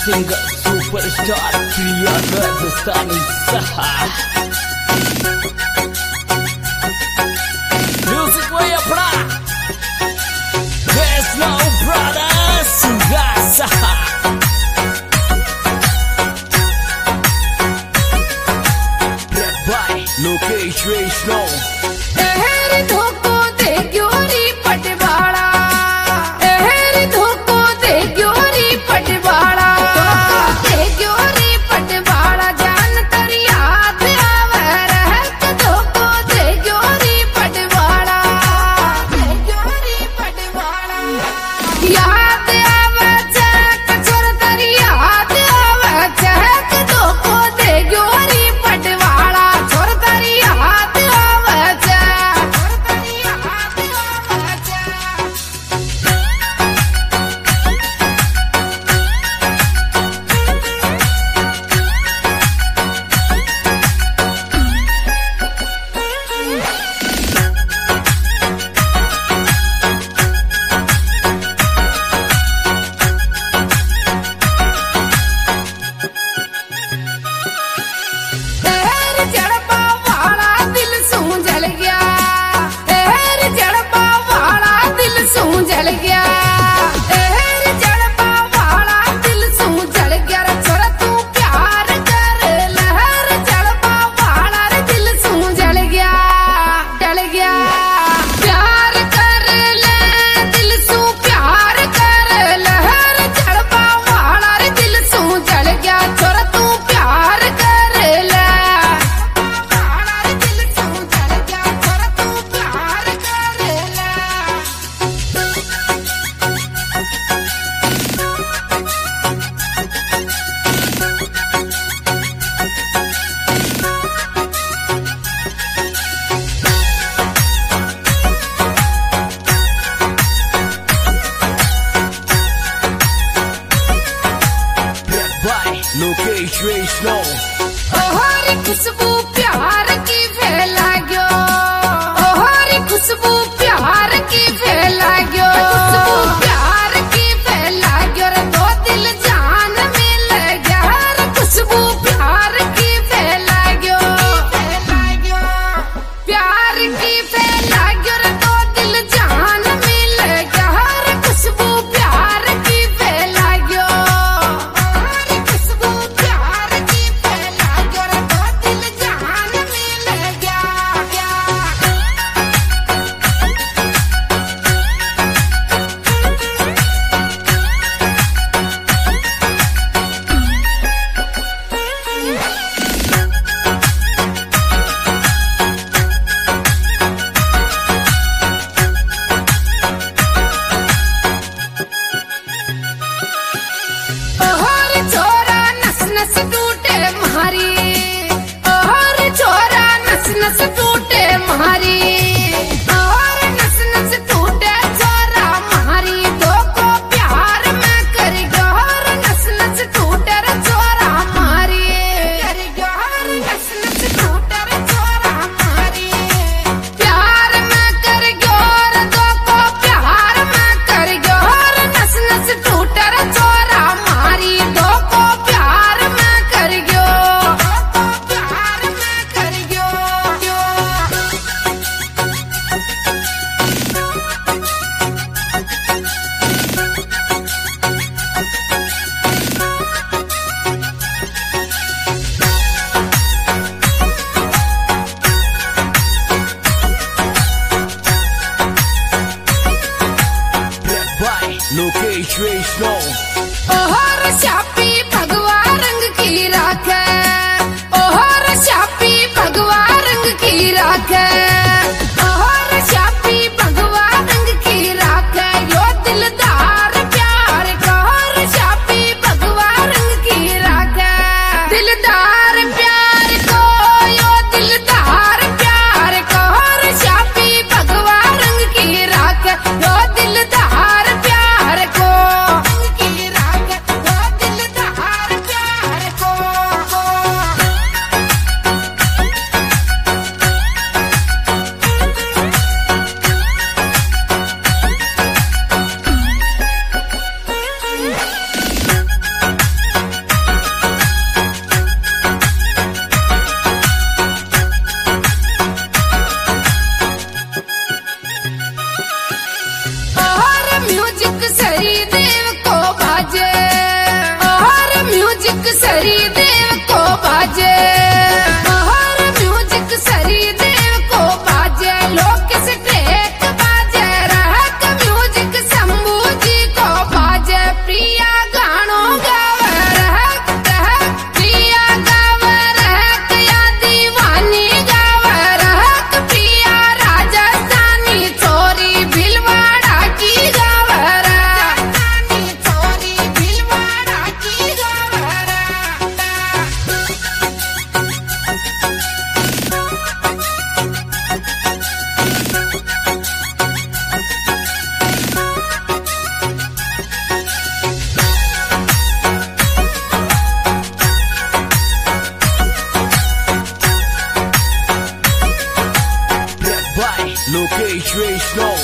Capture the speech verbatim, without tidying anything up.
singer superstar Priya Rajasthani Saha. Music way अपना Westlaw Brothers Suga Saha. Brought by Lokesh Vaishnav. Lokesh Vaishnav. ओहरी खुशबू प्यार की फैला गयो, ओहरी खुशबू प्यार की फैला गयो, खुशबू प्यार की फैला गयो रे दो दिल जान मिल गया रे खुशबू प्यार की फैला गयो, फैला गयो प्यार की फैला गयो रे दो दिल जान मिल गया रे खुशबू प्यार की फैला गयो, ओहरी खुशबू प्यार की फैला गयो रे दो दिल जान मिल गया, गया ओहर छोरा नस नस टूटे मारी, ओहर छोरा नस नस टूटे मारी, ओहर नस नस टूटे छोरा मारी दो को प्यार में कर गहर नस नस टूटे रे छोरा मारी, कर गहर नस नस टूटे रे छोरा मारी, प्यार में कर गहर दो को प्यार में कर गहर नस नस टूटे रे छोरा मारी दो को प्यार में कर गयो, दो को प्यार में कर गयो, गयो Brought by Lokesh Vaishnav. ओहर श्यापी भगवा रंग की राखे, ओहर श्यापी भगवा रंग की राखे, ओहर श्यापी भगवा रंग की राखे यो दिलदार प्यार कहर श्यापी भगवा रंग की राखे, दिलदार प्यार को यो दिलदार प्यार कहर श्यापी भगवा रंग की राखे यो दिलदार प्यार को रंग की राखे यो दिलदार प्यार को, को Location